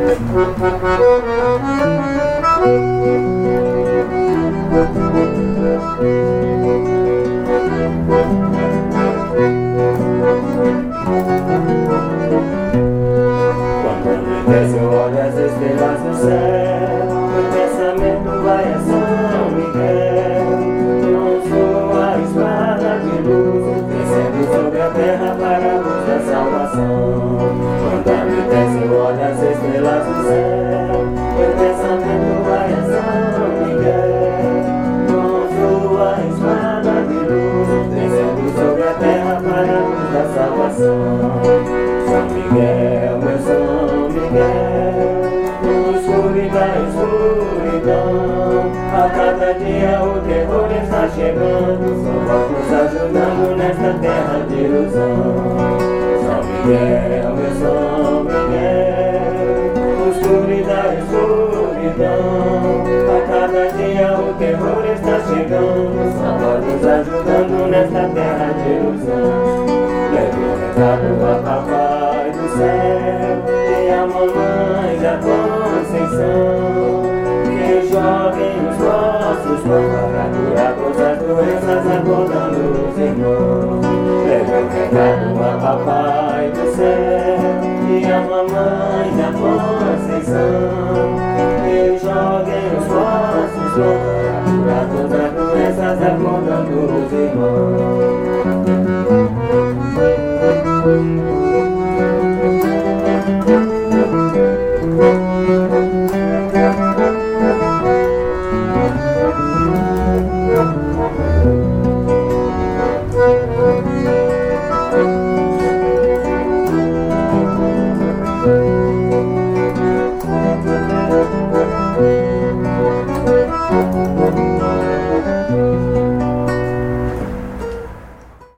anoitece eu olho as estrelas no céu, meu pensamento vai a São Miguel. Eu sou a espada de luz, descendo sobre a terra para a luz da salvação. Quando anoitece eu olho as estrelas no céu, meu pensamento vai a São Miguel. Eu sou a espada de luz, descendo sobre a terra para a luz da salvação. São Miguel, meu São Miguel, no escuro da escuridão, a cada dia o terror está chegando, só vai nos ajudando nesta terra de ilusão. São Miguel, meu São Miguel, no escuro da escuridão, a cada dia o terror está chegando, só vai nos ajudando nesta terra de ilusão. Leve um recado a papai do céu e a mamãe da Conceição.